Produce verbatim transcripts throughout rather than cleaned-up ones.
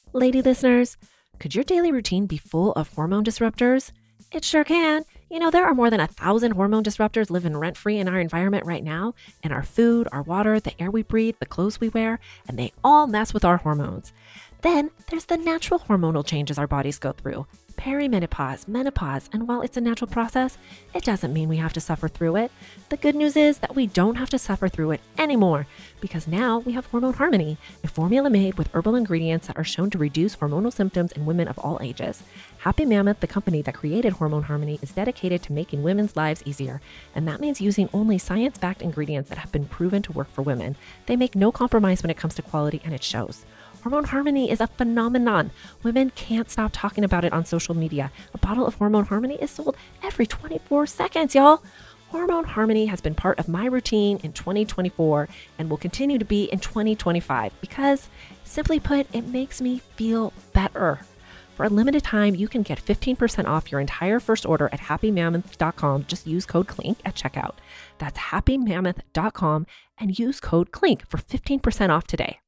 Lady listeners, could your daily routine be full of hormone disruptors? It sure can. You know, there are more than a thousand hormone disruptors living rent-free in our environment right now, in our food, our water, the air we breathe, the clothes we wear, and they all mess with our hormones. Then there's the natural hormonal changes our bodies go through, perimenopause, menopause, and while it's a natural process, it doesn't mean we have to suffer through it. The good news is that we don't have to suffer through it anymore, because now we have Hormone Harmony, a formula made with herbal ingredients that are shown to reduce hormonal symptoms in women of all ages. Happy Mammoth, the company that created Hormone Harmony, is dedicated to making women's lives easier, and that means using only science-backed ingredients that have been proven to work for women. They make no compromise when it comes to quality, and it shows. Hormone Harmony is a phenomenon. Women can't stop talking about it on social media. A bottle of Hormone Harmony is sold every twenty-four seconds, y'all. Hormone Harmony has been part of my routine in twenty twenty-four and will continue to be in twenty twenty-five because, simply put, it makes me feel better. For a limited time, you can get fifteen percent off your entire first order at happy mammoth dot com. Just use code CLINK at checkout. That's happy mammoth dot com and use code CLINK for fifteen percent off today.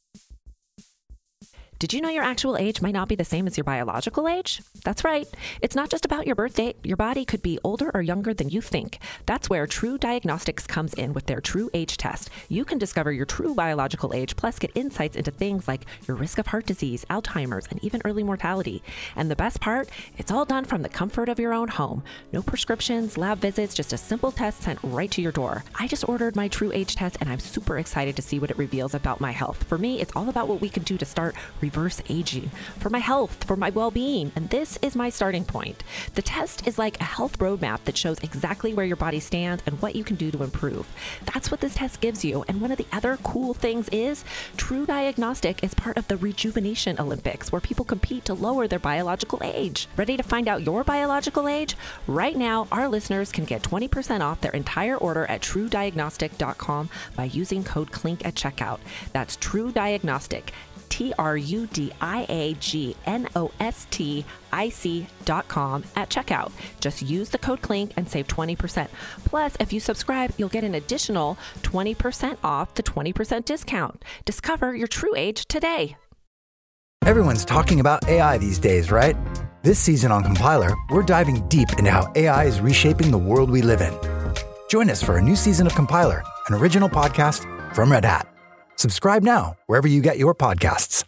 Did you know your actual age might not be the same as your biological age? That's right. It's not just about your birth date. Your body could be older or younger than you think. That's where True Diagnostics comes in with their True Age test. You can discover your true biological age, plus get insights into things like your risk of heart disease, Alzheimer's, and even early mortality. And the best part, it's all done from the comfort of your own home. No prescriptions, lab visits, just a simple test sent right to your door. I just ordered my True Age test, and I'm super excited to see what it reveals about my health. For me, it's all about what we can do to start reverse aging, for my health, for my well-being, and this is my starting point. The test is like a health roadmap that shows exactly where your body stands and what you can do to improve. That's what this test gives you, and one of the other cool things is True Diagnostic is part of the Rejuvenation Olympics, where people compete to lower their biological age. Ready to find out your biological age? Right now, our listeners can get twenty percent off their entire order at true diagnostic dot com by using code CLINK at checkout. That's True Diagnostic. T R U D I A G N O S T I C dot com at checkout. Just use the code CLINK and save twenty percent. Plus, if you subscribe, you'll get an additional twenty percent off the twenty percent discount. Discover your true age today. Everyone's talking about A I these days, right? This season on Compiler, we're diving deep into how A I is reshaping the world we live in. Join us for a new season of Compiler, an original podcast from Red Hat. Subscribe now, wherever you get your podcasts.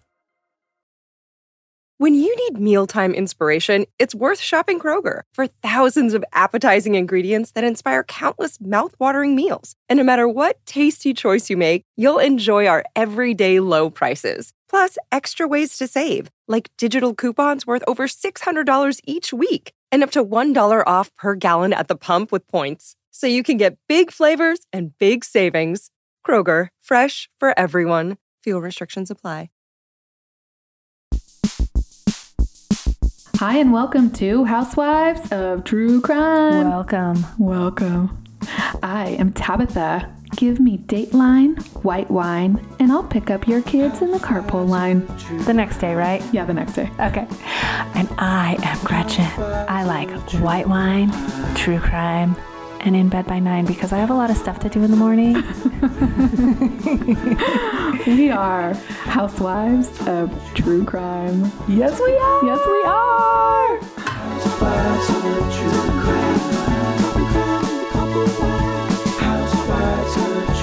When you need mealtime inspiration, it's worth shopping Kroger for thousands of appetizing ingredients that inspire countless mouth-watering meals. And no matter what tasty choice you make, you'll enjoy our everyday low prices. Plus, extra ways to save, like digital coupons worth over six hundred dollars each week and up to one dollar off per gallon at the pump with points. So you can get big flavors and big savings. Kroger, fresh for everyone. Fuel restrictions apply. Hi, and welcome to Housewives of True Crime. Welcome. Welcome. I am Tabitha. Give me Dateline, white wine, and I'll pick up your kids in the carpool line. The next day, right? Yeah, the next day. Okay. And I am Gretchen. I like white wine, true crime, and in bed by nine because I have a lot of stuff to do in the morning. We are Housewives of True Crime. Yes, we are. Yes, we are. Housewives of True Crime. Housewives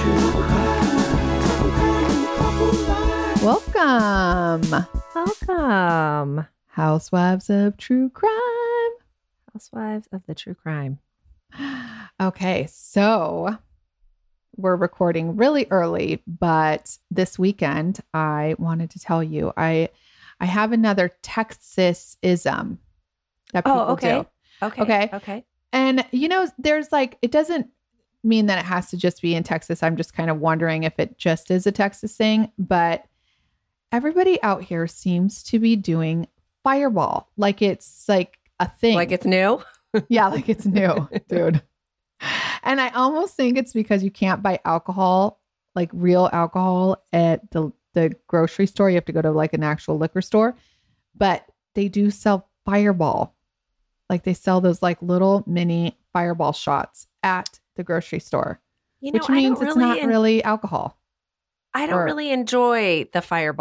of True Crime. Welcome. Welcome. Housewives of True Crime. Housewives of the True Crime. Okay, so we're recording really early, but this weekend I wanted to tell you I I have another Texas-ism that people Oh, okay. do. Okay. Okay. Okay. And you know, there's like, it doesn't mean that it has to just be in Texas. I'm just kind of wondering if it just is a Texas thing, but everybody out here seems to be doing Fireball like it's like a thing. Like it's new? Yeah, like it's new, dude. And I almost think it's because you can't buy alcohol, like real alcohol at the, the grocery store. You have to go to like an actual liquor store, but they do sell Fireball. Like they sell those like little mini Fireball shots at the grocery store, You know, which I means don't it's really not en- really alcohol. I don't or- really enjoy the Fireball.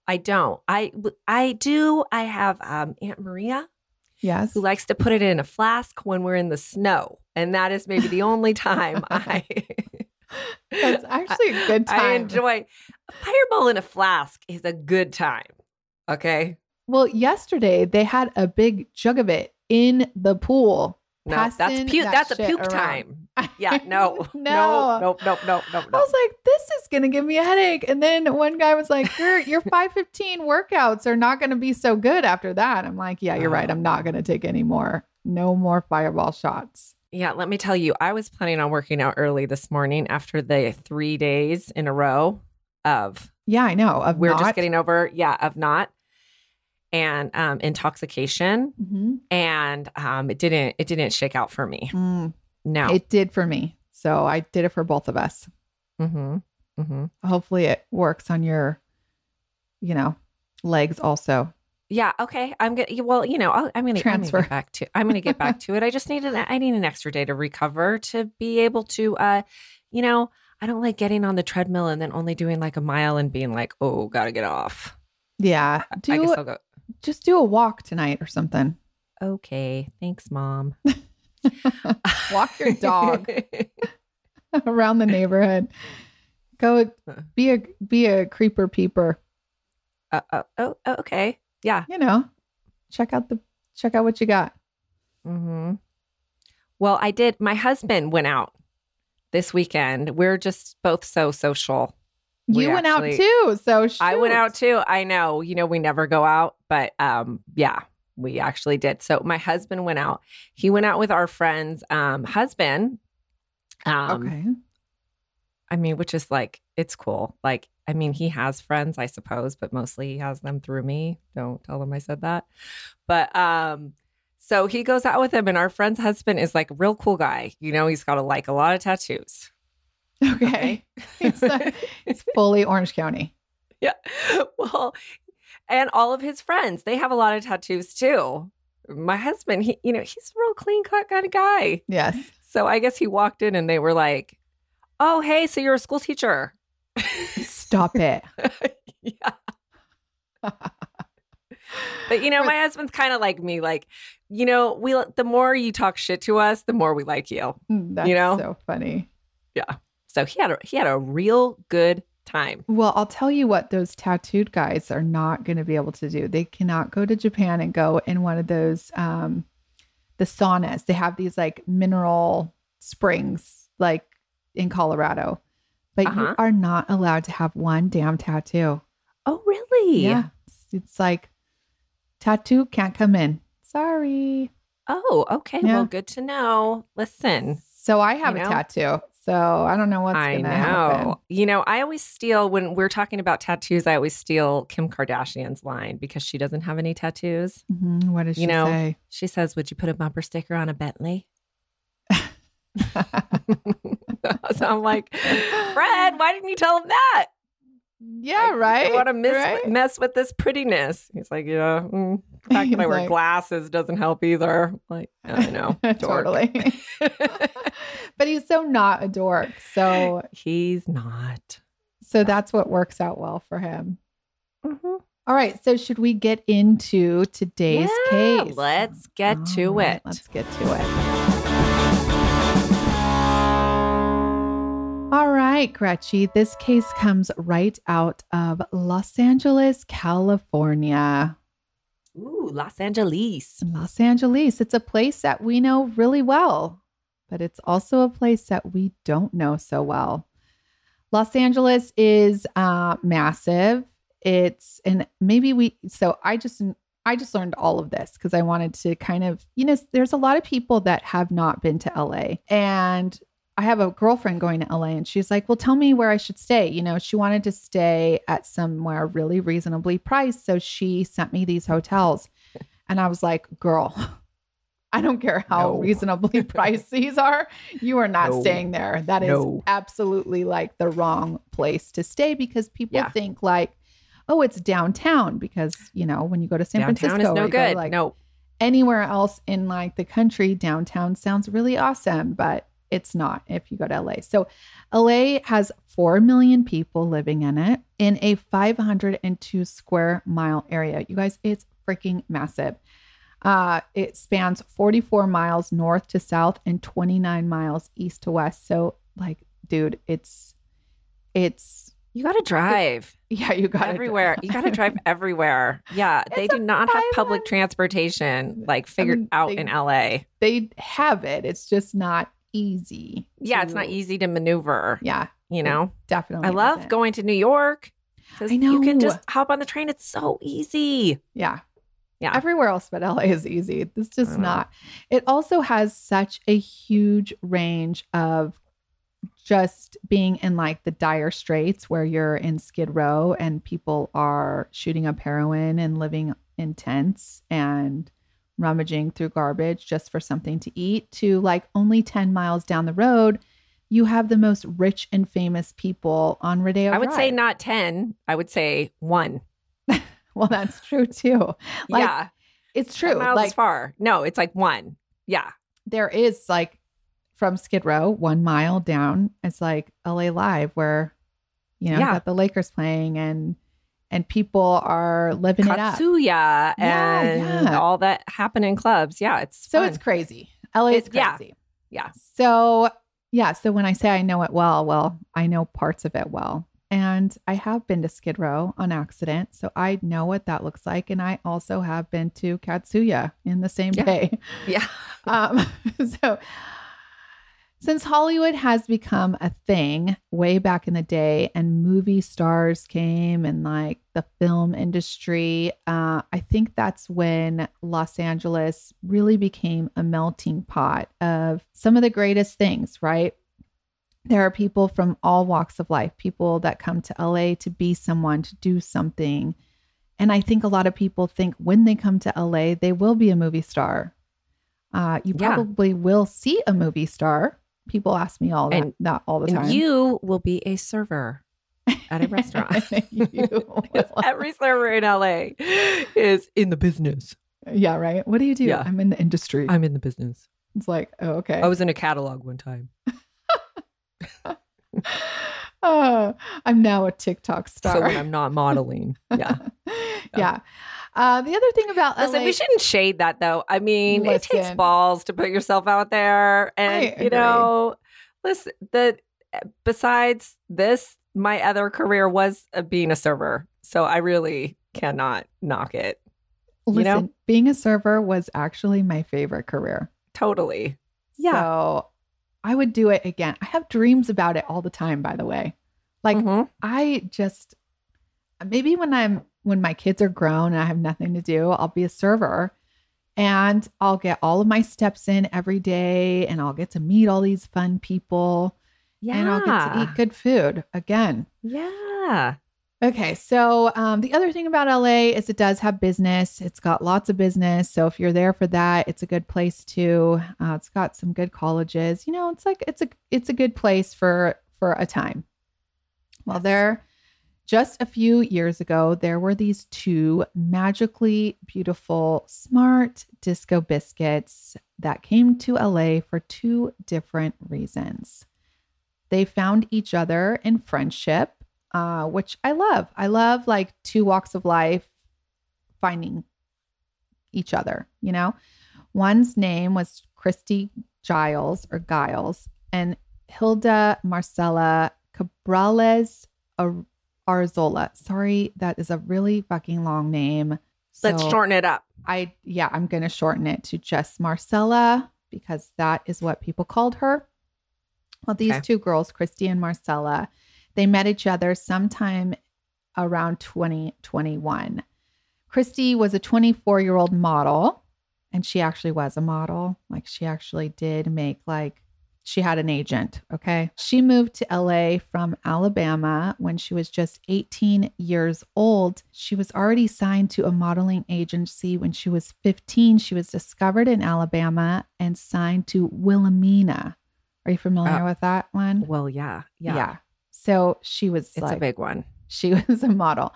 I don't. I I do. I have um, Aunt Maria Yes. who likes to put it in a flask when we're in the snow, and that is maybe the only time I. That's actually a good time. I enjoy a fireball in a flask is a good time. Okay. Well, yesterday they had a big jug of it in the pool. No, that's passing puke. that That's a shit puke around. time. Yeah, no, No. no, no, no, no, no, I no. was like, this is going to give me a headache. And then one guy was like, your, your five fifteen workouts are not going to be so good after that. I'm like, yeah, you're right. I'm not going to take any more. No more fireball shots. Yeah, let me tell you, I was planning on working out early this morning after the three days in a row of Yeah, I know. Of we're not. just getting over, yeah, of not and um, intoxication, Mhm. and um, it didn't it didn't shake out for me. Mm, No. It did for me. So I did it for both of us. mm-hmm. Mm-hmm. Hopefully it works on your, you know, legs also. Yeah. Okay. I'm gonna. Well, you know, I'll, I'm gonna Transfer. I'm gonna get back to. I'm gonna get back to it. I just need an. I need an extra day to recover to be able to. Uh, you know, I don't like getting on the treadmill and then only doing like a mile and being like, oh, gotta get off. Yeah. Do I guess I'll go. just do a walk tonight or something. Okay. Thanks, Mom. Walk your dog around the neighborhood. Go be a be a creeper peeper. uh, uh, oh. Okay. Yeah. You know, check out the check out what you got. Mm-hmm. Well, I did. My husband went out this weekend. We're just both so social. We You went actually- out too, so I went shoot. out too. I know, you know, we never go out, but um, yeah, we actually did. So my husband went out. He went out with our friend's um, husband. Um, Okay. I mean, which is like, it's cool. Like, I mean, he has friends, I suppose, but mostly he has them through me. Don't tell him I said that. But um, so he goes out with him, and our friend's husband is like a real cool guy. You know, he's got a, like a lot of tattoos. Okay. it's, uh, it's fully Orange County. Yeah. Well, and all of his friends, they have a lot of tattoos too. My husband, he, you know, he's a real clean cut kind of guy. Yes. So I guess he walked in and they were like, oh, hey, so you're a school teacher. Stop it. Yeah. But, you know, my husband's kind of like me. Like, you know, we the more you talk shit to us, the more we like you. That's You know? so funny. Yeah. So he had a, he had a real good time. Well, I'll tell you what those tattooed guys are not going to be able to do. They cannot go to Japan and go in one of those um the saunas. They have these like mineral springs like in Colorado. But Uh-huh. you are not allowed to have one damn tattoo. Oh, really? Yeah. It's, it's like tattoo can't come in. Sorry. Oh, okay. Yeah. Well, good to know. Listen. So I have You a know? tattoo. So I don't know what's I going know. to happen. You know, I always steal when we're talking about tattoos. I always steal Kim Kardashian's line because she doesn't have any tattoos. Mhm. What does You she know, say? She says, "Would you put a bumper sticker on a Bentley?" So I'm like, Fred, why didn't you tell him that? Yeah, right. I want to mess, right? mess with this prettiness. He's like, yeah. Mm. The fact He's that I wear like- glasses doesn't help either. Like, I know. dork. Totally. But he's so not a dork. So He's not. so that's what works out well for him. Mm-hmm. All right. So should we get into today's Yeah, case? let's get All to right, it. Let's get to it. All right, Gretchy. This case comes right out of Los Angeles, California. Ooh, Los Angeles. Los Angeles. It's a place that we know really well, but it's also a place that we don't know so well. Los Angeles is uh, massive. It's, and maybe we, so I just, I just learned all of this because I wanted to kind of, you know, there's a lot of people that have not been to L A, and I have a girlfriend going to L A, and she's like, well, tell me where I should stay. You know, she wanted to stay at somewhere really reasonably priced. So she sent me these hotels, and I was like, girl, I don't care how No. reasonably priced these are. You are not No. staying there. That is No. absolutely like the wrong place to stay because people Yeah. think like, oh, it's downtown because, you know, when you go to San Downtown Francisco, is no or you go to, good. like no. anywhere else in like the country, downtown sounds really awesome, but it's not if you go to L A. So L A has four million people living in it. in a five hundred two square mile area. You guys, it's freaking massive. Uh, it spans forty-four miles north to south and twenty-nine miles east to west. So like, dude, it's, it's, You got to drive. yeah, you got everywhere. You got to drive everywhere. Yeah. They It's do a not have five public hundred transportation like figured mean, out they- in L A. They have it. It's just not easy. Yeah. It's not to- easy to maneuver. Yeah, You know, definitely. I love isn't. going to New York because I you can know. just hop on the train. It's so easy. Yeah. Yeah. Everywhere else but L A is easy. This I just know. not. It also has such a huge range of just being in like the dire straits where you're in Skid Row and people are shooting up heroin and living in tents and rummaging through garbage just for something to eat, to like only ten miles down the road, you have the most rich and famous people on Rodeo I would say Drive. not ten. I would say one. Well, that's true too. Like, yeah. it's ten true. miles Like is far. No, it's like one. Yeah. there is like from Skid Row, one mile down, it's like L A Live where, you know, Yeah. got the Lakers playing and and people are living it up. Katsuya Yeah, and yeah. all that happen in clubs. Yeah. It's So fun. it's crazy. L A is It- yeah. crazy. Yeah. So yeah, so when I say I know it well, well, I know parts of it well. And I have been to Skid Row on accident. So I know what that looks like. And I also have been to Katsuya in the same Yeah. day. Yeah. Um, so since Hollywood has become a thing way back in the day and movie stars came and like the film industry, uh, I think that's when Los Angeles really became a melting pot of some of the greatest things, right? There are people from all walks of life, people that come to L A to be someone, to do something. And I think a lot of people think when they come to L A, they will be a movie star. Uh, you Yeah. probably will see a movie star. People ask me all that, And- that all the time. And you will be a server at a restaurant. You Because will. every server in L A is in the business. Yeah, right. What do you do? Yeah. I'm in the industry. I'm in the business. It's like, oh, okay. I was in a catalog one time. Oh, I'm now a TikTok star. So when I'm not modeling. Yeah. yeah. Uh, the other thing about Listen, L A, we shouldn't shade that though. I mean, it takes Listen. balls to put yourself out there. And, I you agree. know, listen, the, besides this, my other career was uh, being a server. So I really cannot knock it. listen, you know? being a server was actually my favorite career. Totally. So I would do it again. I have dreams about it all the time, by the way. Like Mhm. I just, maybe when I'm, when my kids are grown and I have nothing to do, I'll be a server and I'll get all of my steps in every day and I'll get to meet all these fun people Yeah. and I'll get to eat good food again. Yeah. Okay, so um, the other thing about L A is it does have business. It's got lots of business. So if you're there for that, it's a good place to. Uh, it's got some good colleges. You know, it's like it's a it's a good place for for a time. Well, there, just a few years ago, there were these two magically beautiful, smart disco biscuits that came to L A for two different reasons. They found each other in friendship. Uh, which I love. I love like two walks of life finding each other, you know? One's name was Christy Giles or Giles and Hilda Marcella Cabrales Ar- Arzola. Sorry, that is a really fucking long name. Let's So shorten it up. I, yeah, I'm going to shorten it to just Marcella because that is what people called her. Well, these Okay. two girls, Christy and Marcella, they met each other sometime around twenty twenty-one. Christy was a twenty-four-year-old model, and she actually was a model. Like she actually did make like, she had an agent, okay? She moved to L A from Alabama when she was just eighteen years old. She was already signed to a modeling agency when she was fifteen. She was discovered in Alabama and signed to Wilhelmina. Are you familiar Uh, with that one? Well, yeah. Yeah. So she was It's like, a big one. she was a model.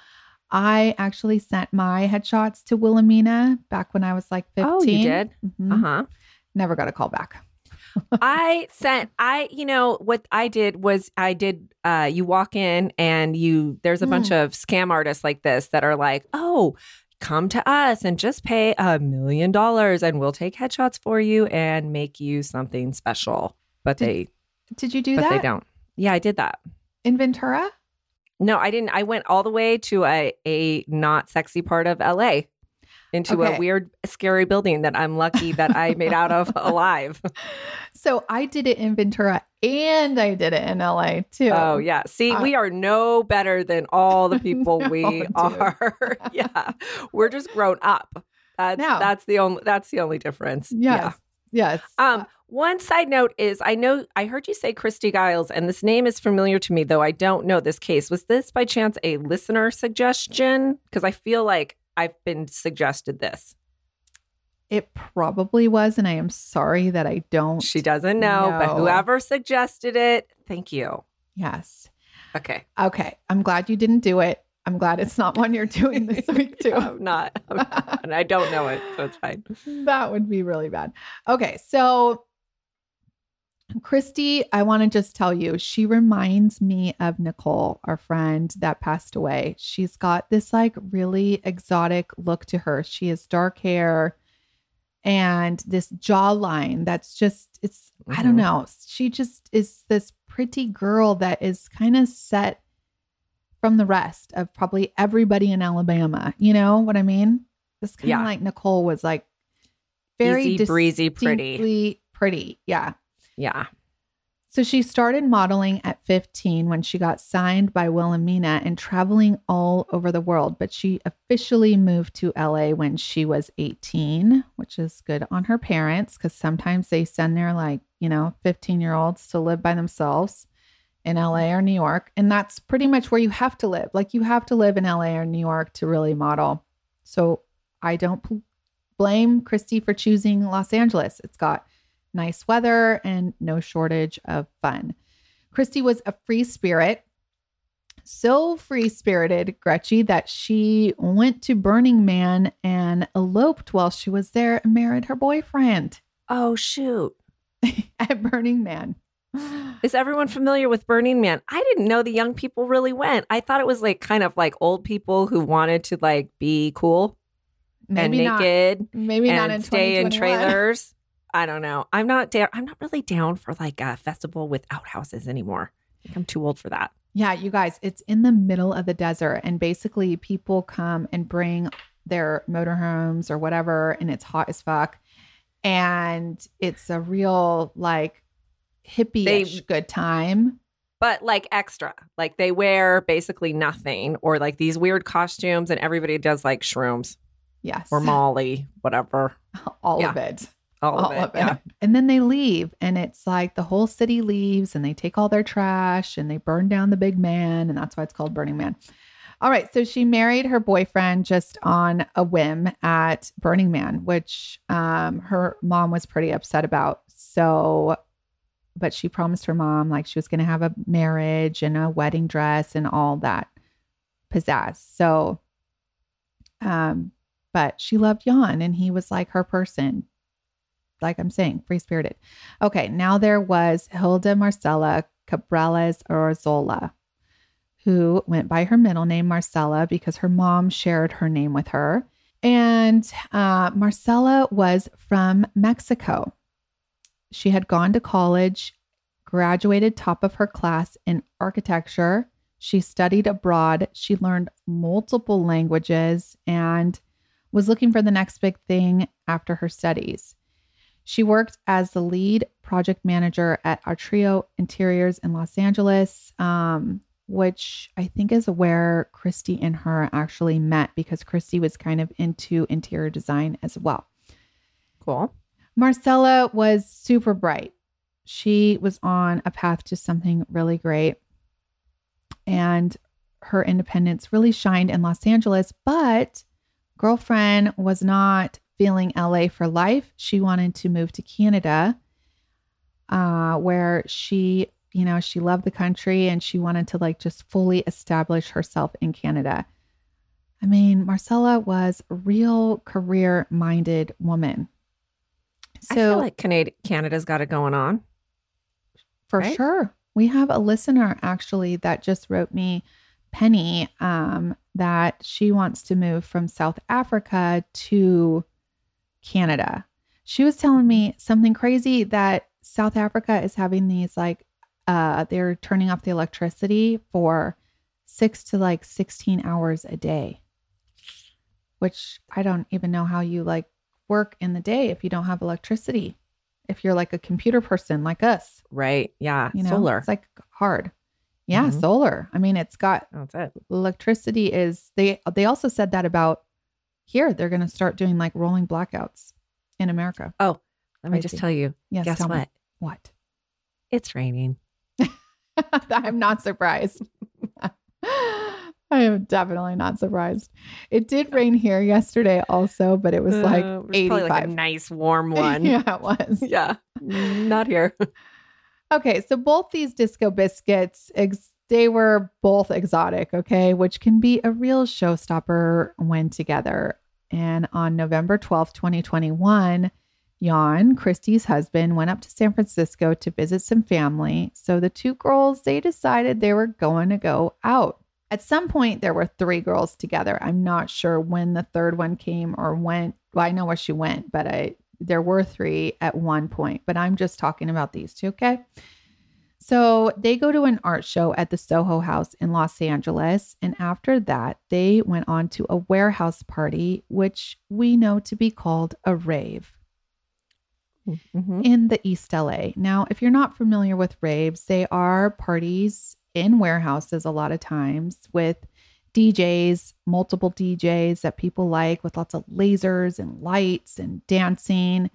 I actually sent my headshots to Wilhelmina back when I was like fifteen. Oh, you did? Mhm. Uh huh. Never got a call back. I sent, I, you know, what I did was I did, uh, you walk in and you, there's a Mm. bunch of scam artists like this that are like, oh, come to us and just pay a million dollars and we'll take headshots for you and make you something special. But Did- they, Did you do but that they don't. Yeah, I did that. in Ventura? No, I didn't. I went all the way to a, a not sexy part of L A into Okay. a weird, scary building that I'm lucky that I made out of alive. So I did it in Ventura and I did it in L A too. Oh, yeah. See, Uh, we are no better than all the people No, we dude. are. Yeah. We're just grown up. That's No. that's the only that's the only difference. Yes. Yes. Yeah. Um, one side note is I know I heard you say Christy Giles, and this name is familiar to me, though I don't know this case. Was this by chance a listener suggestion? Because I feel like I've been suggested this. It probably was, and I am sorry that I don't. She doesn't know, but No. whoever suggested it, thank you. Yes. Okay. Okay. I'm glad you didn't do it. I'm glad it's not one you're doing this week too. I'm not. I'm not. And I don't know it, so it's fine. That would be really bad. Okay. So, Christy, I want to just tell you, she reminds me of Nicole, our friend that passed away. She's got this like really exotic look to her. She has dark hair and this jawline that's just, it's, I don't Mhm. know. She just is this pretty girl that is kind of set from the rest of probably everybody in Alabama. You know what I mean? It's kind of Yeah. like Nicole was like very Easy, breezy, pretty. distinctly pretty. Yeah. Yeah. So she started modeling at fifteen when she got signed by Wilhelmina and traveling all over the world. But she officially moved to L A when she was eighteen, which is good on her parents because sometimes they send their like, you know, fifteen year olds to live by themselves in L A or New York. And that's pretty much where you have to live. Like you have to live in L A or New York to really model. So I don't p- blame Christy for choosing Los Angeles. It's got nice weather and no shortage of fun. Christy was a free spirit, so free spirited, Gretchen, that she went to Burning Man and eloped while she was there and married her boyfriend Oh, shoot. at Burning Man. Is everyone familiar with Burning Man? I didn't know the young people really went. I thought it was like kind of like old people who wanted to like be cool Maybe and not. naked Maybe not in and stay in twenty twenty-one. trailers. I don't know. I'm not down. I'm not really down for like a festival with outhouses anymore. I think I'm too old for that. Yeah, you guys, it's in the middle of the desert. And basically, people come and bring their motorhomes or whatever, and it's hot as fuck. And it's a real, like, hippie-ish They- good time. But like extra, like they wear basically nothing or like these weird costumes and everybody does like shrooms Yes. or Molly, whatever. All Yeah. of it. All, All of it. of it. Yeah. And then they leave. And it's like the whole city leaves and they take all their trash and they burn down the big man. And that's why it's called Burning Man. All right. So she married her boyfriend just on a whim at Burning Man, which um, her mom was pretty upset about. So, but she promised her mom like she was going to have a marriage and a wedding dress and all that pizzazz. So, um, but she loved Jan and he was like her person. Like I'm saying, free spirited. Okay. Now there was Hilda Marcella Cabrales Orzola, who went by her middle name, Marcella, because her mom shared her name with her. And uh, Marcella was from Mexico. She had gone to college, graduated top of her class in architecture. She studied abroad. She learned multiple languages and was looking for the next big thing after her studies. She worked as the lead project manager at Artrio Interiors in Los Angeles, um, which I think is where Christy and her actually met because Christy was kind of into interior design as well. Cool. Marcella was super bright. She was on a path to something really great. And her independence really shined in Los Angeles, but girlfriend was not feeling L A for life. She wanted to move to Canada, uh, where she, you know, she loved the country and she wanted to like just fully establish herself in Canada. I mean, Marcella was a real career-minded woman. I feel So like Canada, Canada's got it going on. for right? sure, we have a listener actually that just wrote me, Penny, um, that she wants to move from South Africa to Canada. She was telling me something crazy that South Africa is having these like, uh, they're turning off the electricity for six to like sixteen hours a day, which I don't even know how you like work in the day if you don't have electricity. If you're like a computer person like us, Right. Yeah. you know, Solar. it's like hard. Yeah, Mhm. solar. I mean, it's got That's it. electricity is they they also said that about here. They're going to start doing like rolling blackouts in America. Oh, let me Crazy. just tell you. Yes, Guess tell me. what? What? It's raining. I'm not surprised. I am definitely not surprised. It did rain here yesterday also, but it was like Uh, it was probably eighty-five. like a nice warm one. Yeah, it was. Yeah. Not here. Okay, so both these disco biscuits, ex- they were both exotic, okay, which can be a real showstopper when together. And on November twelfth, twenty twenty-one, Jan, Christy's husband, went up to San Francisco to visit some family. So the two girls, they decided they were going to go out. At some point, there were three girls together. I'm not sure when the third one came or went. Well, I know where she went, but I there were three at one point. But I'm just talking about these two, okay? So they go to an art show at the Soho House in Los Angeles. And after that, they went on to a warehouse party, which we know to be called a rave Mhm. in the East L A. Now, if you're not familiar with raves, they are parties in warehouses a lot of times with D Js, multiple D Js that people like with lots of lasers and lights and dancing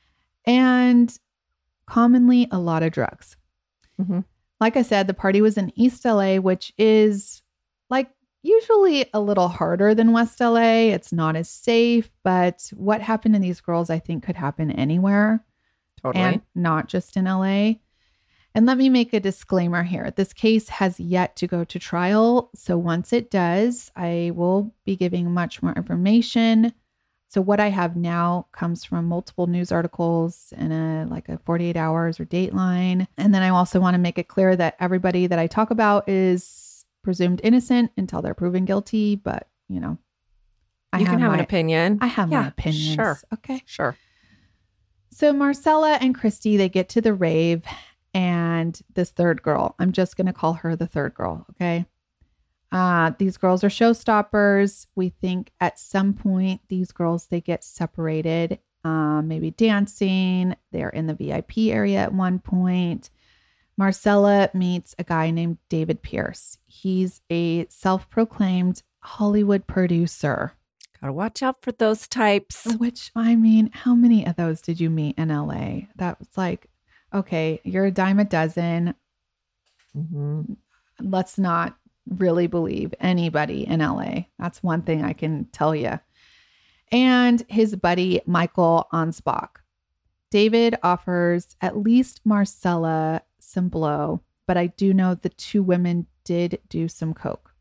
and commonly a lot of drugs. Mhm. Like I said, the party was in East L A, which is like usually a little harder than West L A. It's not as safe, but what happened to these girls, I think, could happen anywhere Totally. and not just in L A. And let me make a disclaimer here. This case has yet to go to trial. So once it does, I will be giving much more information. So what I have now comes from multiple news articles and a like a forty-eight hours or Dateline. And then I also want to make it clear that everybody that I talk about is presumed innocent until they're proven guilty. But, you know, I you can have my, an opinion. I have my Yeah, opinions. Sure. Okay. Sure. So Marcella and Christy, they get to the rave, and this third girl, I'm just going to call her the third girl. Okay. Uh, these girls are showstoppers. We think at some point these girls, they get separated, um, maybe dancing. They're in the V I P area at one point. Marcella meets a guy named David Pierce. He's a self-proclaimed Hollywood producer. Gotta watch out for those types. Which, I mean, how many of those did you meet in L A? That was like, okay, you're a dime a dozen. Mhm. Let's not really believe anybody in L A. That's one thing I can tell you. And his buddy, Michael Ansbach. David offers at least Marcella some blow, but I do know the two women did do some coke.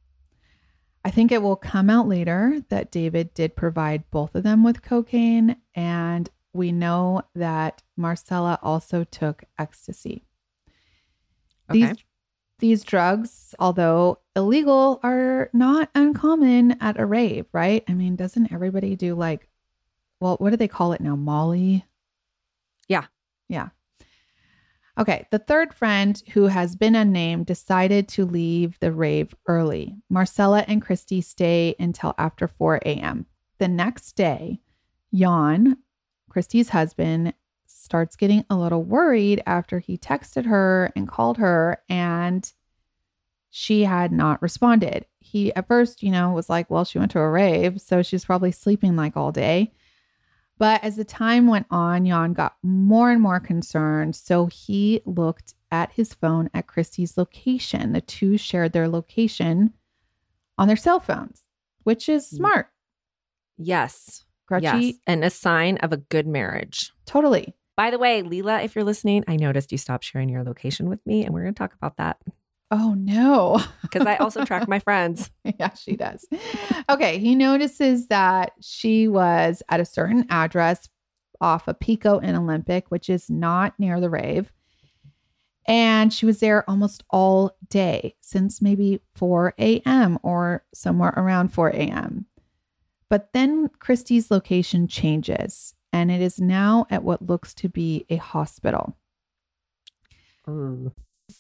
I think it will come out later that David did provide both of them with cocaine, and we know that Marcella also took ecstasy. Okay. These these drugs, although illegal, are not uncommon at a rave, right? I mean, doesn't everybody do like, well, what do they call it now? Molly? Yeah. Yeah. Okay. The third friend, who has been unnamed, decided to leave the rave early. Marcella and Christy stay until after four a.m. The next day, Jan, Christy's husband, starts getting a little worried after he texted her and called her, and she had not responded. He at first, you know, was like, well, she went to a rave, so she's probably sleeping like all day. But as the time went on, Jan got more and more concerned. So he looked at his phone at Christy's location. The two shared their location on their cell phones, which is smart. Yes. Gretchen, Yes. And a sign of a good marriage. totally. By the way, Leela, if you're listening, I noticed you stopped sharing your location with me, and we're going to talk about that Oh, no. because I also track my friends. Yeah, she does. Okay. He notices that she was at a certain address off of Pico and Olympic, which is not near the rave. And she was there almost all day since maybe four a.m. or somewhere around four a.m. But then Christy's location changes, and it is now at what looks to be a hospital. Mm.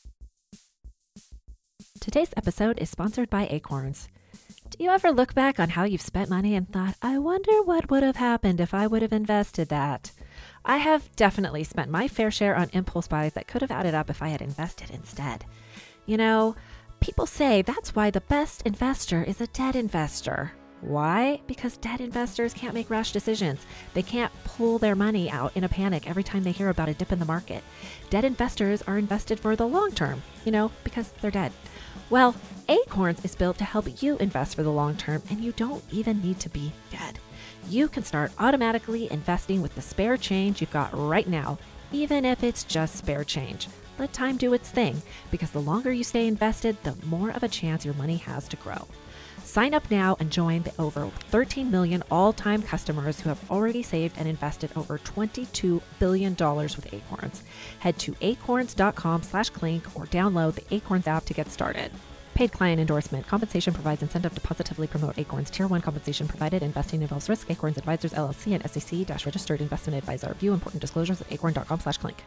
Today's episode is sponsored by Acorns. Do you ever look back on how you've spent money and thought, I wonder what would have happened if I would have invested that? I have definitely spent my fair share on impulse buys that could have added up if I had invested instead. You know, people say that's why the best investor is a debt investor. Why? Because debt investors can't make rash decisions. They can't pull their money out in a panic every time they hear about a dip in the market. Debt investors are invested for the long term, you know, because they're dead. Well, Acorns is built to help you invest for the long term, and you don't even need to be dead. You can start automatically investing with the spare change you've got right now, even if it's just spare change. Let time do its thing, because the longer you stay invested, the more of a chance your money has to grow. Sign up now and join the over thirteen million all-time customers who have already saved and invested over twenty-two billion dollars with Acorns. Head to acorns.com slash clink or download the Acorns app to get started. Paid client endorsement. Compensation provides incentive to positively promote Acorns. Tier one compensation provided. Investing involves risk. Acorns Advisors, L L C, and S E C-registered investment advisor. View important disclosures at acorn.com slash clink.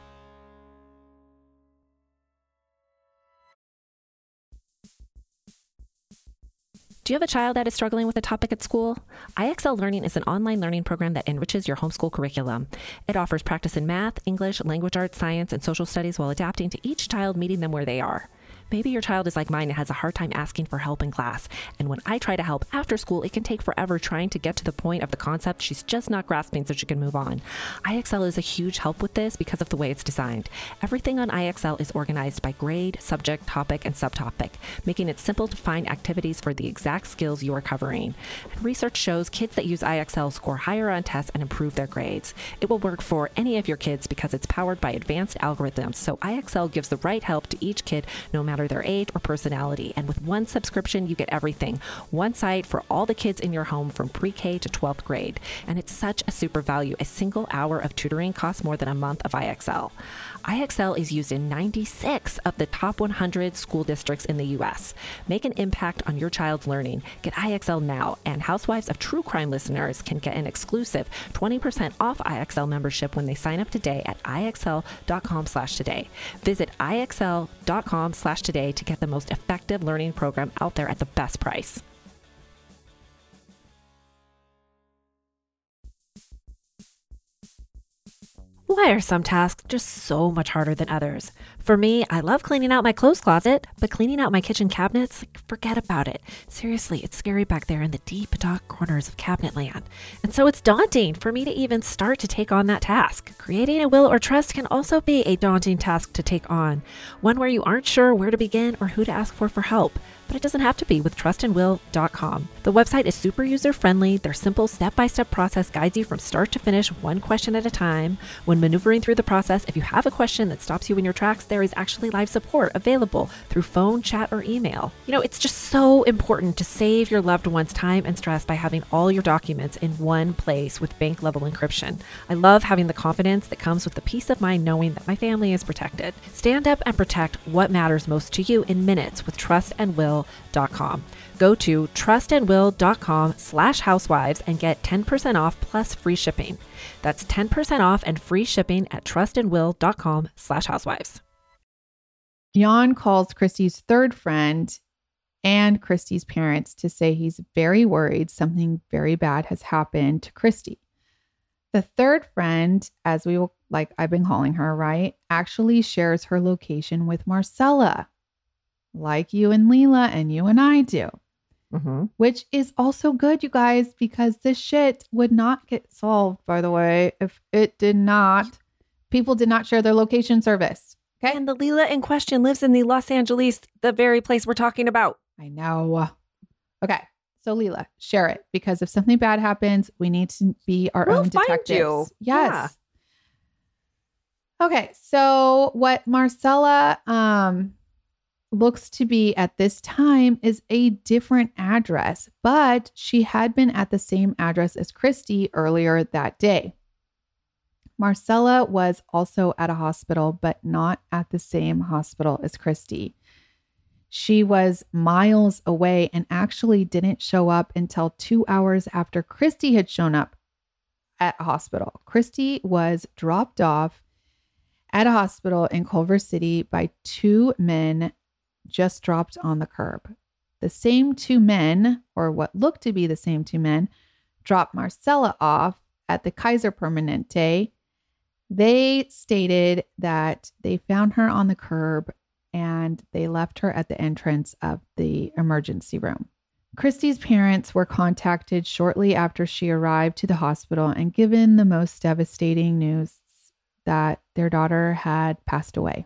Do you have a child that is struggling with a topic at school? I X L Learning is an online learning program that enriches your homeschool curriculum. It offers practice in math, English, language arts, science, and social studies while adapting to each child, meeting them where they are. Maybe your child is like mine and has a hard time asking for help in class. And when I try to help after school, it can take forever trying to get to the point of the concept she's just not grasping so she can move on. I X L is a huge help with this because of the way it's designed. Everything on I X L is organized by grade, subject, topic, and subtopic, making it simple to find activities for the exact skills you are covering. And research shows kids that use I X L score higher on tests and improve their grades. It will work for any of your kids because it's powered by advanced algorithms, so I X L gives the right help to each kid no matter their age or personality. And with one subscription, you get everything. One site for all the kids in your home from pre-K to twelfth grade. And it's such a super value. A single hour of tutoring costs more than a month of I X L. I X L is used in ninety-six of the top one hundred school districts in the U S. Make an impact on your child's learning. Get I X L now, and Housewives of True Crime listeners can get an exclusive twenty percent off I X L membership when they sign up today at ixl.com slash today. Visit ixl.com slash today to get the most effective learning program out there at the best price. Why are some tasks just so much harder than others? For me, I love cleaning out my clothes closet, but cleaning out my kitchen cabinets, like, forget about it. Seriously, it's scary back there in the deep, dark corners of cabinet land. And so it's daunting for me to even start to take on that task. Creating a will or trust can also be a daunting task to take on, one where you aren't sure where to begin or who to ask for for help. But it doesn't have to be with trust and will dot com. The website is super user-friendly. Their simple step-by-step process guides you from start to finish, one question at a time. When maneuvering through the process, if you have a question that stops you in your tracks, there is actually live support available through phone, chat, or email. You know, it's just so important to save your loved one's time and stress by having all your documents in one place with bank-level encryption. I love having the confidence that comes with the peace of mind knowing that my family is protected. Stand up and protect what matters most to you in minutes with trust and will dot com. Go to trustandwill.com slash housewives and get ten percent off plus free shipping. That's ten percent off and free shipping at trustandwill.com slash housewives. Jan calls Christy's third friend and Christy's parents to say he's very worried something very bad has happened to Christy. The third friend, as we will, like I've been calling her, right, actually shares her location with Marcella, like you and Leela and you and I do, mm-hmm. which is also good, you guys, because this shit would not get solved, by the way, if it did not, people did not share their location service. Okay. And the Leela in question lives in the Los Angeles, the very place we're talking about. I know. Okay. So Leela, share it, because if something bad happens, we need to be our we'll own detectives. Find you. Yes. Yeah. Okay. So what Marcella, um, looks to be at this time is a different address, but she had been at the same address as Christy earlier that day. Marcella was also at a hospital, but not at the same hospital as Christy. She was miles away and actually didn't show up until two hours after Christy had shown up at a hospital. Christy was dropped off at a hospital in Culver City by two men just dropped on the curb. The same two men, or what looked to be the same two men, dropped Marcella off at the Kaiser Permanente. They stated that they found her on the curb and they left her at the entrance of the emergency room. Christy's parents were contacted shortly after she arrived to the hospital and given the most devastating news that their daughter had passed away.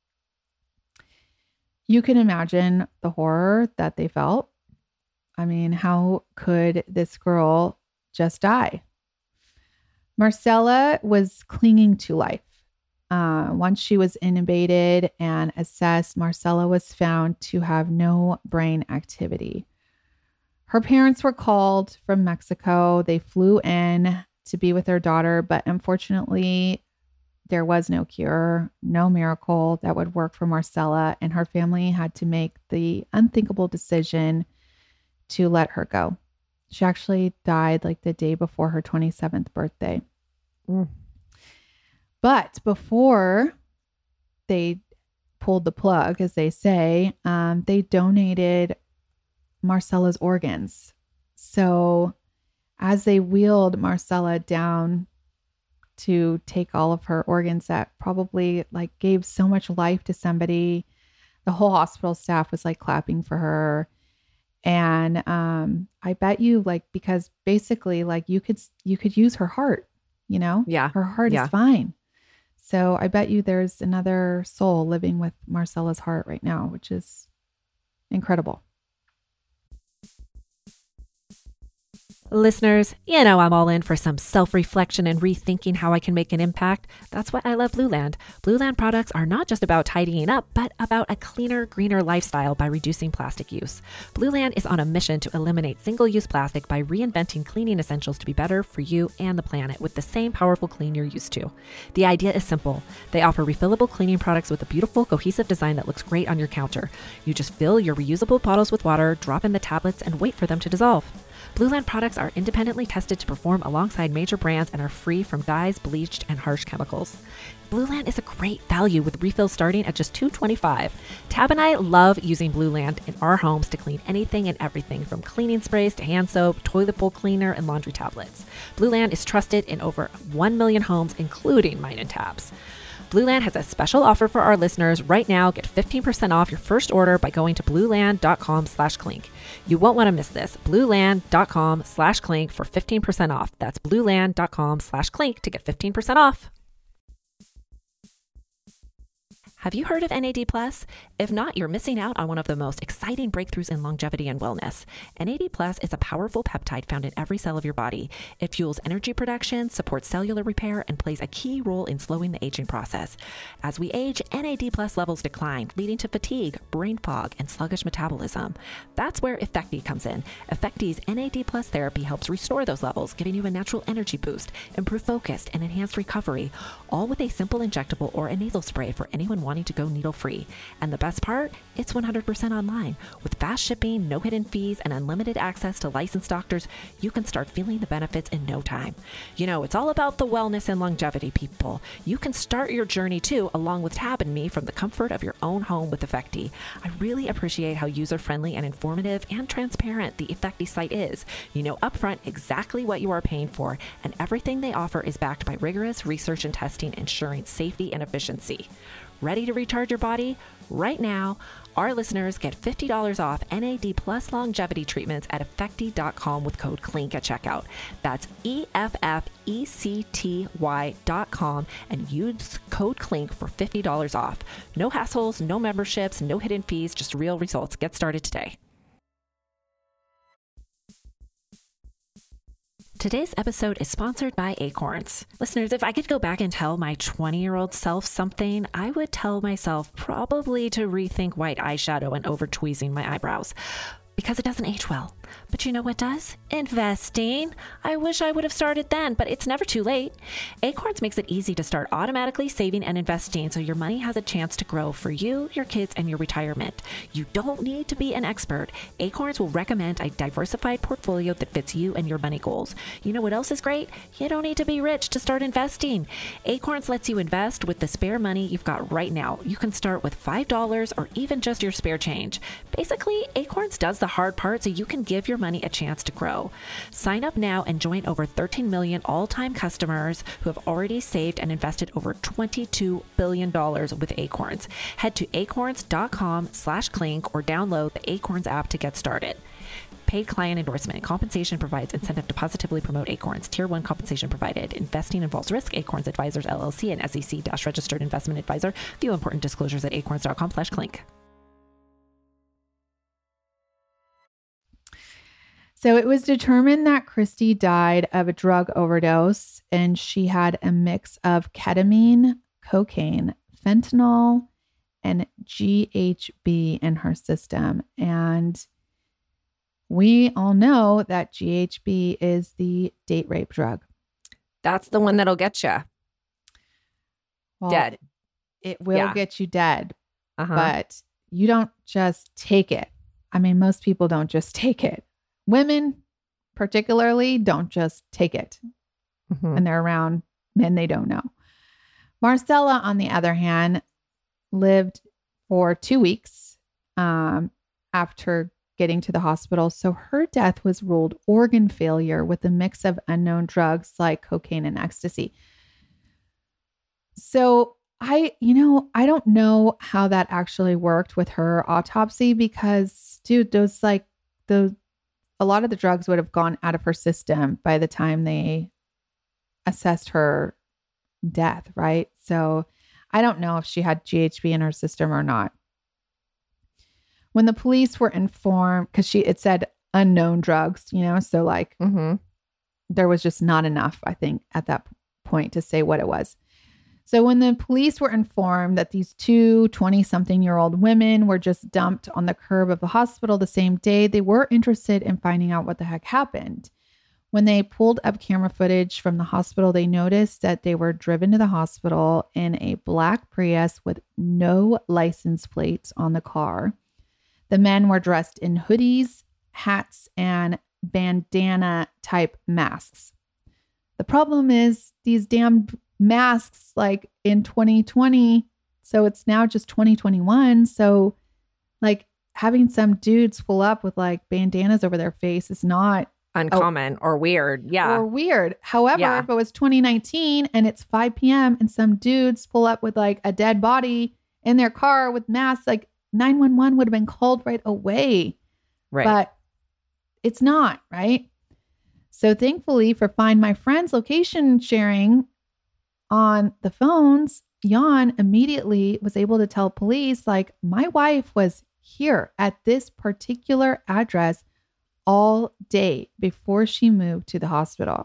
You can imagine the horror that they felt. I mean, how could this girl just die? Marcella was clinging to life. Uh, once she was intubated and assessed, Marcella was found to have no brain activity. Her parents were called from Mexico. They flew in to be with their daughter, but unfortunately, there was no cure, no miracle that would work for Marcella, and her family had to make the unthinkable decision to let her go. She actually died like the day before her twenty-seventh birthday. Mm. But before they pulled the plug, as they say, um, they donated Marcella's organs. So as they wheeled Marcella down to take all of her organs that probably like gave so much life to somebody, the whole hospital staff was like clapping for her. And um, I bet you like, because basically like you could, you could use her heart, you know, Yeah. her heart Yeah. is fine. So I bet you there's another soul living with Marcella's heart right now, which is incredible. Listeners, you know I'm all in for some self-reflection and rethinking how I can make an impact. That's why I love Blueland. Blueland products are not just about tidying up, but about a cleaner, greener lifestyle by reducing plastic use. Blueland is on a mission to eliminate single-use plastic by reinventing cleaning essentials to be better for you and the planet with the same powerful clean you're used to. The idea is simple. They offer refillable cleaning products with a beautiful, cohesive design that looks great on your counter. You just fill your reusable bottles with water, drop in the tablets, and wait for them to dissolve. Blueland products are independently tested to perform alongside major brands and are free from dyes, bleached, and harsh chemicals. Blueland is a great value with refills starting at just two dollars and twenty-five cents. Tab and I love using Blueland in our homes to clean anything and everything from cleaning sprays to hand soap, toilet bowl cleaner, and laundry tablets. Blueland is trusted in over one million homes, including mine and Tab's. Blueland has a special offer for our listeners. Right now, get fifteen percent off your first order by going to blueland.com slash clink. You won't want to miss this. Blueland.com slash clink for fifteen percent off. That's blueland.com slash clink to get fifteen percent off. Have you heard of N A D plus? If not, you're missing out on one of the most exciting breakthroughs in longevity and wellness. N A D plus is a powerful peptide found in every cell of your body. It fuels energy production, supports cellular repair, and plays a key role in slowing the aging process. As we age, N A D plus levels decline, leading to fatigue, brain fog, and sluggish metabolism. That's where Effecti comes in. Effecti's N A D plus therapy helps restore those levels, giving you a natural energy boost, improve focus, and enhanced recovery, all with a simple injectable or a nasal spray for anyone wanting to go needle-free. And the best part? It's one hundred percent online. With fast shipping, no hidden fees, and unlimited access to licensed doctors, you can start feeling the benefits in no time. You know, it's all about the wellness and longevity, people. You can start your journey too, along with Tab and me, from the comfort of your own home with Effecti. I really appreciate how user-friendly and informative and transparent the Effecti site is. You know upfront exactly what you are paying for, and everything they offer is backed by rigorous research and testing, ensuring safety and efficiency. Ready to recharge your body? Right now, our listeners get fifty dollars off N A D plus longevity treatments at Effecti dot com with code CLINK at checkout. That's E F F E C T Y dot com and use code CLINK for fifty dollars off. No hassles, no memberships, no hidden fees, just real results. Get started today. Today's episode is sponsored by Acorns. Listeners, if I could go back and tell my twenty-year-old self something, I would tell myself probably to rethink white eyeshadow and over-tweezing my eyebrows, because it doesn't age well. But you know what does? Investing. I wish I would have started then, but it's never too late. Acorns makes it easy to start automatically saving and investing so your money has a chance to grow for you, your kids, and your retirement. You don't need to be an expert. Acorns will recommend a diversified portfolio that fits you and your money goals. You know what else is great? You don't need to be rich to start investing. Acorns lets you invest with the spare money you've got right now. You can start with five dollars or even just your spare change. Basically, Acorns does the hard part so you can give your money a chance to grow. Sign up now and join over thirteen million all-time customers who have already saved and invested over twenty-two billion dollars with Acorns. Head to acorns.com slash clink or download the Acorns app to get started. Paid client endorsement. Compensation provides incentive to positively promote Acorns. Tier one compensation provided. Investing involves risk. Acorns Advisors, L L C, and S E C-registered investment advisor. View important disclosures at acorns.com slash clink. So it was determined that Christy died of a drug overdose, and she had a mix of ketamine, cocaine, fentanyl, and G H B in her system. And we all know that G H B is the date rape drug. That's the one that'll get you Well, dead. It will Yeah. get you dead, Uh-huh. but you don't just take it. I mean, most people don't just take it. Women, particularly, don't just take it Mhm. when they're around men they don't know. Marcella, on the other hand, lived for two weeks um, after getting to the hospital. So her death was ruled organ failure with a mix of unknown drugs like cocaine and ecstasy. So I, you know, I don't know how that actually worked with her autopsy because, dude, those like the a lot of the drugs would have gone out of her system by the time they assessed her death, right? So I don't know if she had G H B in her system or not. When the police were informed, because she it said unknown drugs, you know, so like Mhm. there was just not enough, I think, at that point to say what it was. So when the police were informed that these two twenty-something-year-old women were just dumped on the curb of the hospital the same day, they were interested in finding out what the heck happened. When they pulled up camera footage from the hospital, they noticed that they were driven to the hospital in a black Prius with no license plates on the car. The men were dressed in hoodies, hats, and bandana-type masks. The problem is these damn masks like in twenty twenty, so it's now just twenty twenty-one. So like having some dudes pull up with like bandanas over their face is not Uncommon or weird. Yeah. or weird. However, Yeah. if it was twenty nineteen and it's five p.m. and some dudes pull up with like a dead body in their car with masks, like nine one one would have been called right away. Right. But it's not, right? So thankfully for Find My Friend's location sharing on the phones, Jan immediately was able to tell police, like, my wife was here at this particular address all day before she moved to the hospital.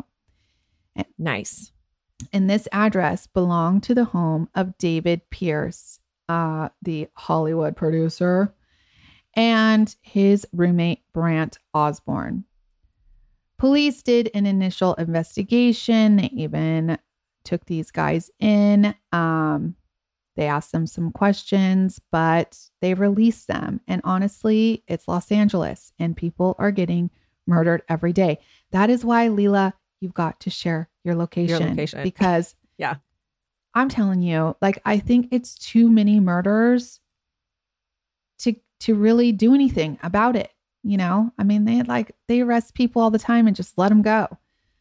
Nice. And this address belonged to the home of David Pierce, uh, the Hollywood producer, and his roommate, Brant Osborne. Police did an initial investigation. They even took these guys in. Um, they asked them some questions, but they released them. And honestly, it's Los Angeles and people are getting murdered every day. That is why, Leela, you've got to share your location, Your location. because Yeah. I'm telling you, like, I think it's too many murders to to really do anything about it. You know, I mean, they like they arrest people all the time and just let them go.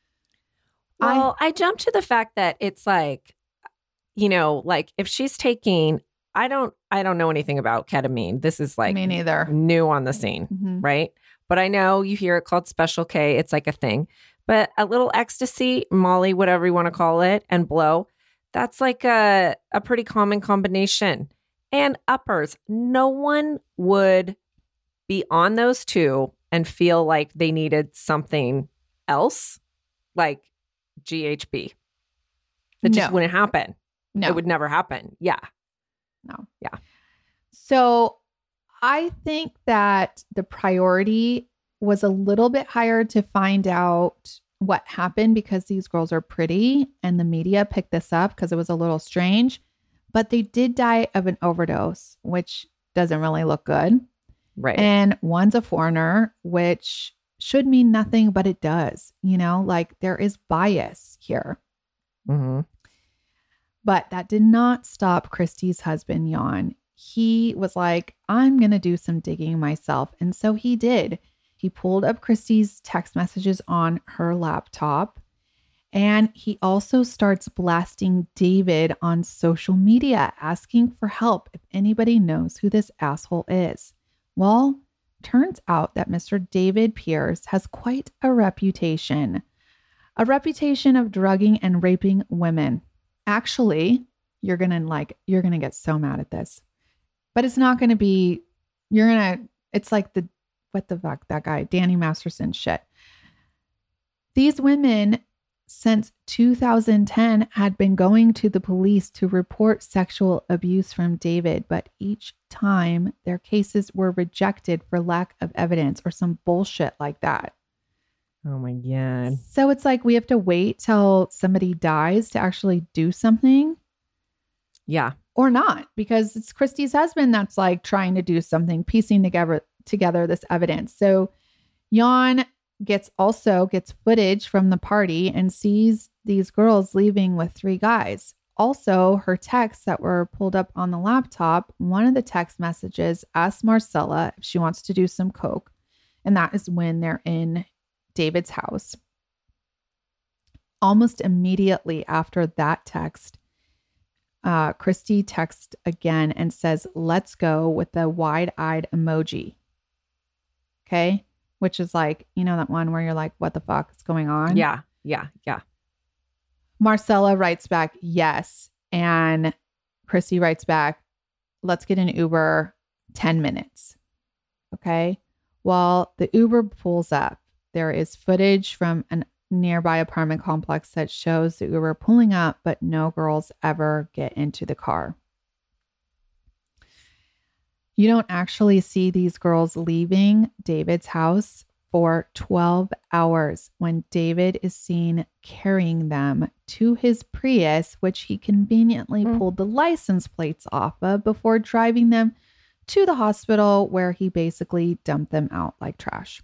Well, I, I jumped to the fact that it's like, you know, like if she's taking, I don't, I don't know anything about ketamine. This is like Me neither. new on the scene, Mhm. right? But I know you hear it called Special K. It's like a thing. But a little ecstasy, Molly, whatever you want to call it, and blow, that's like a, a pretty common combination. And uppers, no one would be on those two and feel like they needed something else, like G H B. It just No. wouldn't happen. No, It would never happen. Yeah. no. Yeah. So I think that the priority was a little bit higher to find out what happened because these girls are pretty and the media picked this up because it was a little strange. But they did die of an overdose, which doesn't really look good. Right. And one's a foreigner, which should mean nothing, but it does. You know, like there is bias here. Mm-hmm. But that did not stop Christy's husband, Jan. He was like, I'm going to do some digging myself. And so he did. He pulled up Christy's text messages on her laptop. And he also starts blasting David on social media, asking for help if anybody knows who this asshole is. Well, turns out that Mister David Pierce has quite a reputation. A reputation of drugging and raping women. Actually, you're going to like, you're going to get so mad at this. But it's not going to be, you're going to, it's like the, what the fuck, that guy, Danny Masterson shit. These women, since two thousand ten, had been going to the police to report sexual abuse from David, but each time their cases were rejected for lack of evidence or some bullshit like that. Oh my God. So it's like we have to wait till somebody dies to actually do something. Yeah. Or not, because it's Christy's husband that's like trying to do something, piecing together together this evidence. So Jan gets also gets footage from the party and sees these girls leaving with three guys. Also, her texts that were pulled up on the laptop, one of the text messages asks Marcella if she wants to do some coke. And that is when they're in David's house. Almost immediately after that text, Uh, Christy texts again and says, let's go, with a wide-eyed emoji. Okay. Which is like, you know, that one where you're like, what the fuck is going on? Yeah. Yeah. Yeah. Marcella writes back, yes. And Christy writes back, let's get an Uber, ten minutes. Okay. Well, the Uber pulls up. There is footage from an nearby apartment complex that shows the Uber pulling up, but no girls ever get into the car. You don't actually see these girls leaving David's house for twelve hours when David is seen carrying them to his Prius, which he conveniently mm. pulled the license plates off of before driving them to the hospital, where he basically dumped them out like trash.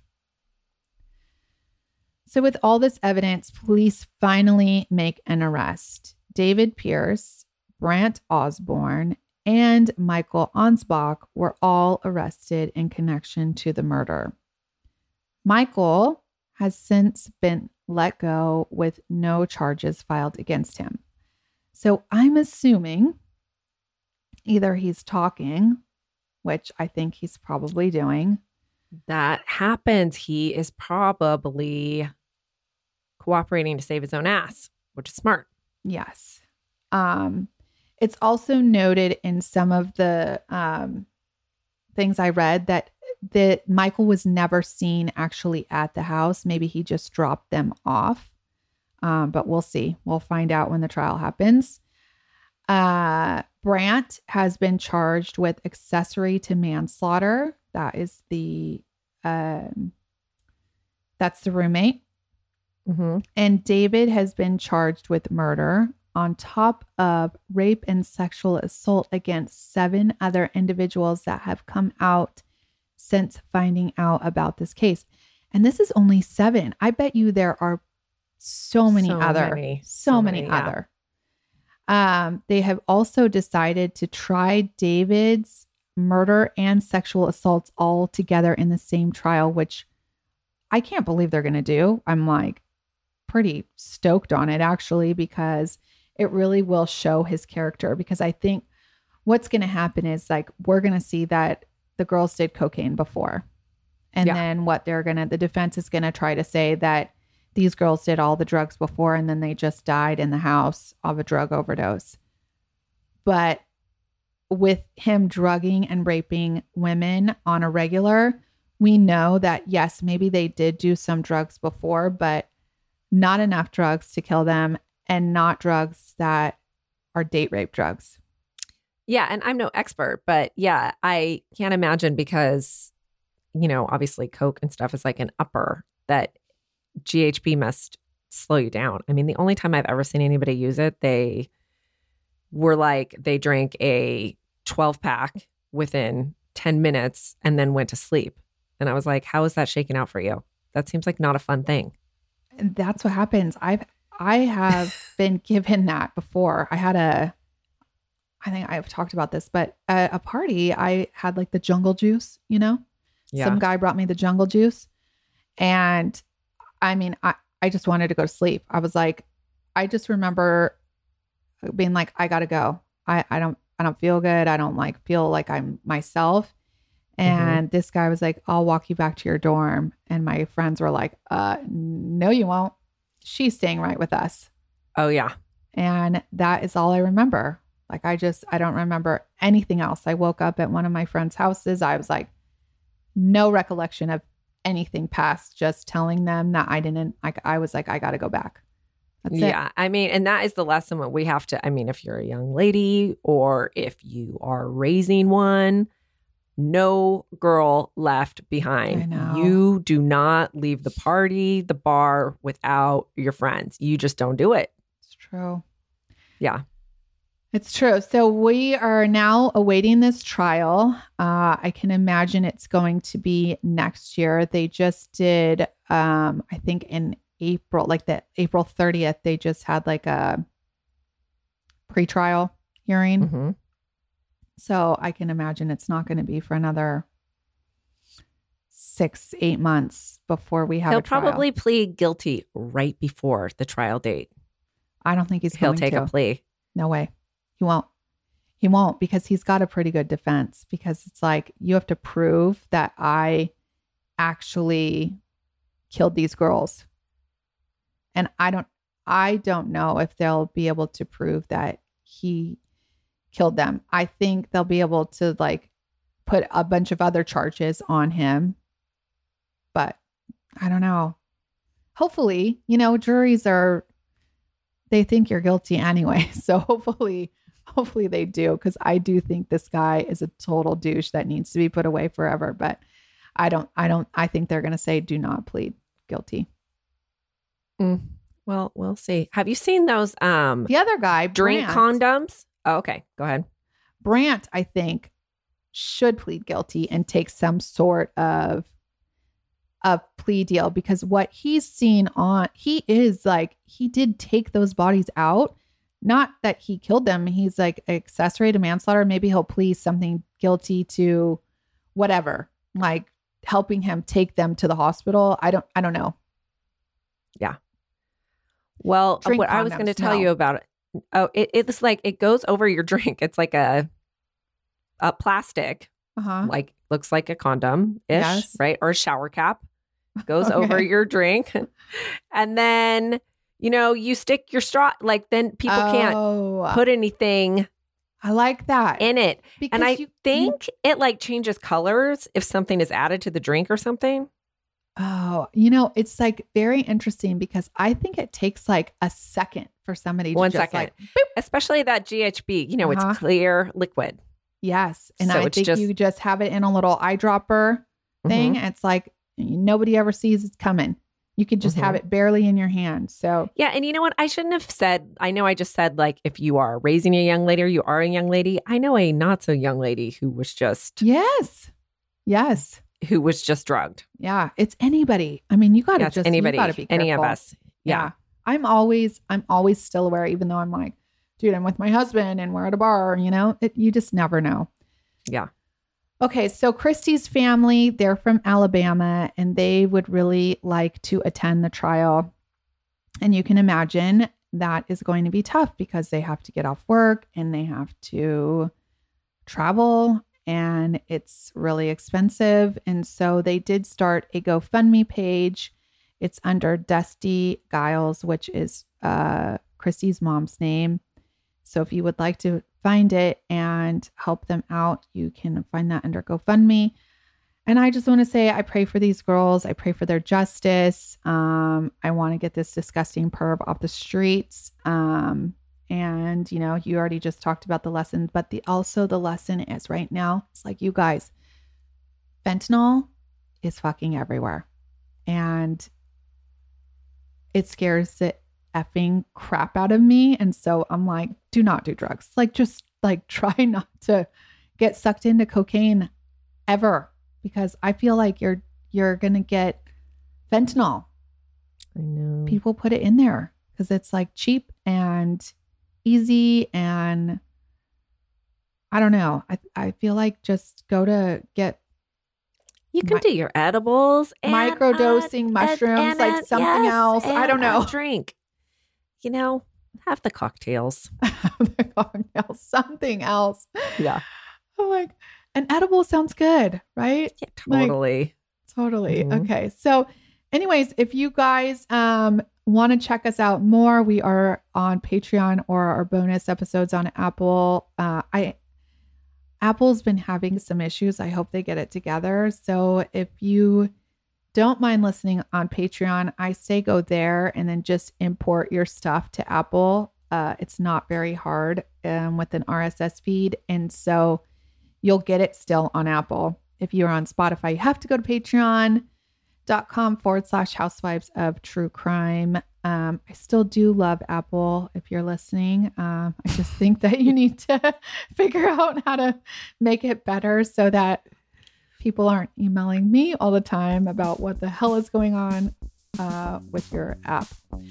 So with all this evidence, police finally make an arrest. David Pierce, Brant Osborne, and Michael Ansbach were all arrested in connection to the murder. Michael has since been let go with no charges filed against him. So I'm assuming either he's talking, which I think he's probably doing. That happens. He is probably cooperating to save his own ass, which is smart. Yes. Um, it's also noted in some of the um, things I read that that Michael was never seen actually at the house. Maybe he just dropped them off. Um, but we'll see. We'll find out when the trial happens. Uh, Brant has been charged with accessory to manslaughter. That is the um, that's the roommate. Mm-hmm. And David has been charged with murder on top of rape and sexual assault against seven other individuals that have come out since finding out about this case. And this is only seven. I bet you there are so many so other, many, so, so many, many yeah. other. Um, they have also decided to try David's murder and sexual assaults all together in the same trial, which I can't believe they're going to do. I'm like pretty stoked on it, actually, because it really will show his character. Because I think what's going to happen is like, we're going to see that the girls did cocaine before. And yeah. then what they're going to, the defense is going to try to say that these girls did all the drugs before and then they just died in the house of a drug overdose. But with him drugging and raping women on a regular, we know that, yes, maybe they did do some drugs before, but not enough drugs to kill them, and not drugs that are date rape drugs. Yeah. And I'm no expert, but yeah, I can't imagine, because you know, obviously Coke and stuff is like an upper, that G H B must slow you down. I mean, the only time I've ever seen anybody use it, they were like, they drank a twelve pack within ten minutes and then went to sleep. And I was like, how is that shaking out for you? That seems like not a fun thing. And that's what happens. I've, I have been given that before. I had a, I think I've talked about this, but at a party, I had like the jungle juice, you know, Yeah. some guy brought me the jungle juice. And I mean, I, I just wanted to go to sleep. I was like, I just remember being like, I gotta go. I, I don't, I don't feel good. I don't like feel like I'm myself. And mm-hmm. this guy was like, I'll walk you back to your dorm. And my friends were like, uh, no, you won't. She's staying right with us. Oh yeah. And that is all I remember. Like, I just, I don't remember anything else. I woke up at one of my friends' houses. I was like, no recollection of anything past, just telling them that I didn't, like, I was like, I got to go back. That's yeah. it. I mean, and that is the lesson what we have to, I mean, if you're a young lady or if you are raising one, no girl left behind. I know. You do not leave the party, the bar without your friends. You just don't do it. It's true. Yeah. It's true. So we are now awaiting this trial. Uh, I can imagine it's going to be next year. They just did, um, I think in April, like the April thirtieth, they just had like a pretrial hearing. Mm-hmm. So I can imagine it's not going to be for another six, eight months before we have He'll a trial. probably plead guilty right before the trial date. I don't think he's He'll going take to. a plea. No way. He won't. He won't because he's got a pretty good defense, because it's like, you have to prove that I actually killed these girls. And I don't, I don't know if they'll be able to prove that he killed them. I think they'll be able to like put a bunch of other charges on him, but I don't know. Hopefully, you know, juries are, they think you're guilty anyway. So hopefully, hopefully they do. Cause I do think this guy is a total douche that needs to be put away forever. But I don't, I don't, I think they're going to say, do not plead guilty. Mm. Well, we'll see. Have you seen those um The other guy, drink Brandt, condoms? Oh, okay. Go ahead. Brandt, I think, should plead guilty and take some sort of a plea deal, because what he's seen on, he is like, he did take those bodies out. Not that he killed them. He's like accessory to manslaughter. Maybe he'll plead something guilty to whatever, like helping him take them to the hospital. I don't, I don't know. Yeah. Well, Drink what I was condoms, going to tell no. you about it. Oh, it, it's like, it goes over your drink. It's like a, a plastic, Uh-huh. like looks like a condom ish, Yes. right? Or a shower cap goes Okay. over your drink. And then, you know, you stick your straw, like then people can't Oh, put anything I like that. in it. Because And I you- think it like changes colors if something is added to the drink or something. Oh, you know, it's like very interesting, because I think it takes like a second for somebody to One just second. like, Especially that G H B, you know, Uh-huh. it's clear liquid. yes. And So I it's think just- you just have it in a little eyedropper thing. Mhm. It's like nobody ever sees it's coming. You could just have Mhm. it barely in your hand. So Yeah. And you know what? I shouldn't have said, I know I just said, like, if you are raising a young lady or you are a young lady, I know a not so young lady who was just, yes, yes. who was just drugged. Yeah. It's anybody. I mean, you got to Yeah, it's just, anybody, you got to be any of careful. us. Yeah. I'm always, I'm always still aware, even though I'm like, dude, I'm with my husband and we're at a bar, you know, it, you just never know. Yeah. Okay. So Christy's family, they're from Alabama, and they would really like to attend the trial. And you can imagine that is going to be tough, because they have to get off work and they have to travel, and it's really expensive. And so they did start a GoFundMe page. It's under Dusty Giles, which is uh, Christy's mom's name. So if you would like to find it and help them out, you can find that under GoFundMe. And I just want to say, I pray for these girls. I pray for their justice. Um, I want to get this disgusting perv off the streets. Um, and, you know, you already just talked about the lesson, but the also the lesson is right now, it's like, you guys, fentanyl is fucking everywhere. And it scares the effing crap out of me. And so I'm like, do not do drugs. Like, just like try not to get sucked into cocaine ever, because I feel like you're, you're going to get fentanyl. I know. People put it in there because it's like cheap and easy. And I don't know. I, I feel like just go to get You can Mi- do your edibles, and microdosing uh, mushrooms, and- like and- something yes, else. I and don't know. a drink. You know, have the cocktails. The cocktail, something else. Yeah. I'm like, an edible sounds good, right? Yeah, Like- totally. Totally. Mhm. Okay. So anyways, if you guys um want to check us out more, we are on Patreon or our bonus episodes on Apple. Uh I Apple's been having some issues. I hope they get it together. So if you don't mind listening on Patreon, I say go there and then just import your stuff to Apple. Uh, it's not very hard um, with an R S S feed. And so you'll get it still on Apple. If you're on Spotify, you have to go to patreon.com forward slash housewives of true crime. Um, I still do love Apple if you're listening. Um, I just think that you need to figure out how to make it better so that people aren't emailing me all the time about what the hell is going on uh, with your app.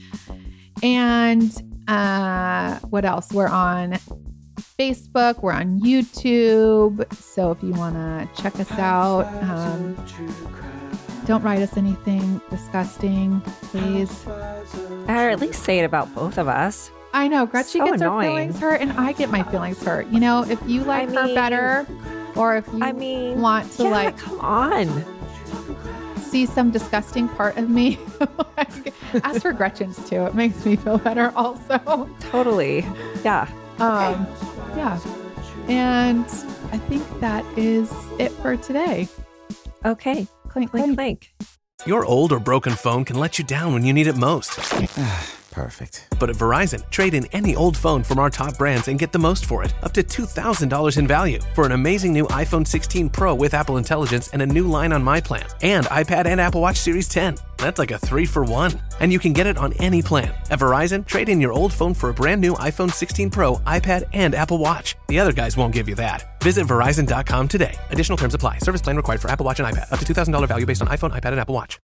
And uh, what else? We're on Facebook. We're on YouTube. So if you want to check us out, um, don't write us anything disgusting, please. Or at least say it about both of us. I know Gretchen So gets annoying. her feelings hurt, and I get my feelings hurt. You know, if you like I her mean- better, or if you I mean, want to yeah, like come on. see some disgusting part of me, like, ask for Gretchen's too. It makes me feel better also. Totally. Yeah. Um, yeah. And I think that is it for today. Okay. Clink, Clink, clink. clink. Your old or broken phone can let you down when you need it most. Perfect. But at Verizon, trade in any old phone from our top brands and get the most for it, up to two thousand dollars in value. For an amazing new iPhone sixteen Pro with Apple Intelligence and a new line on My Plan. And iPad and Apple Watch Series ten. That's like a three for one. And you can get it on any plan. At Verizon, trade in your old phone for a brand new iPhone sixteen Pro, iPad, and Apple Watch. The other guys won't give you that. Visit Verizon dot com today. Additional terms apply. Service plan required for Apple Watch and iPad. Up to two thousand dollars value based on iPhone, iPad, and Apple Watch.